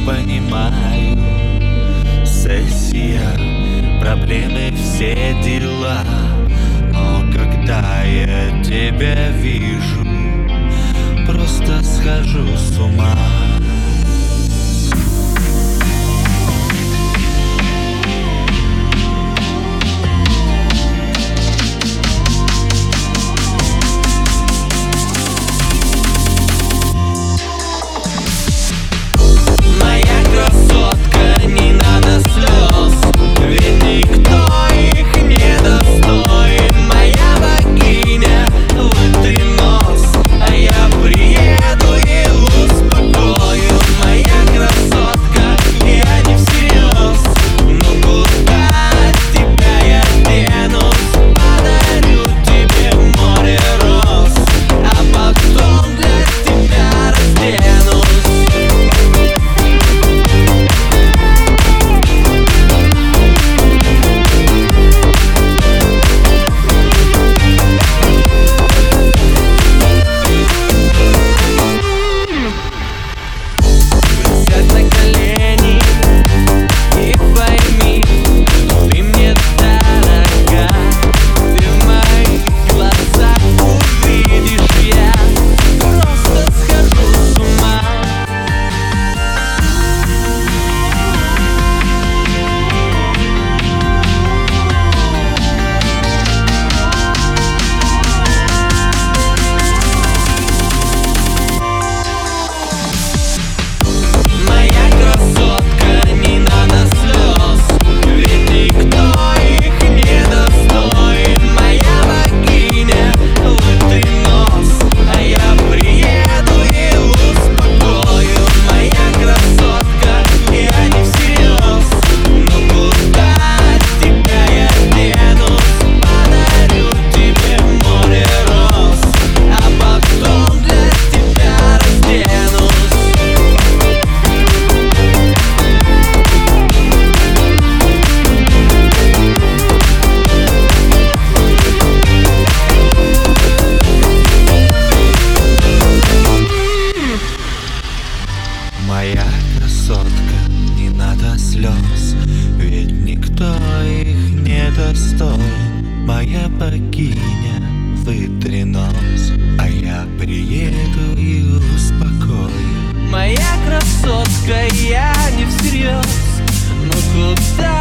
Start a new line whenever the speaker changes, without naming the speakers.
понимаю. Сессия, проблемы, все дела. Но когда я тебя вижу, просто схожу с ума. Моя красотка, не надо слез, ведь никто их не достоин. Моя богиня, вытри нос, а я приеду и успокою.
Моя красотка, я не всерьез, но куда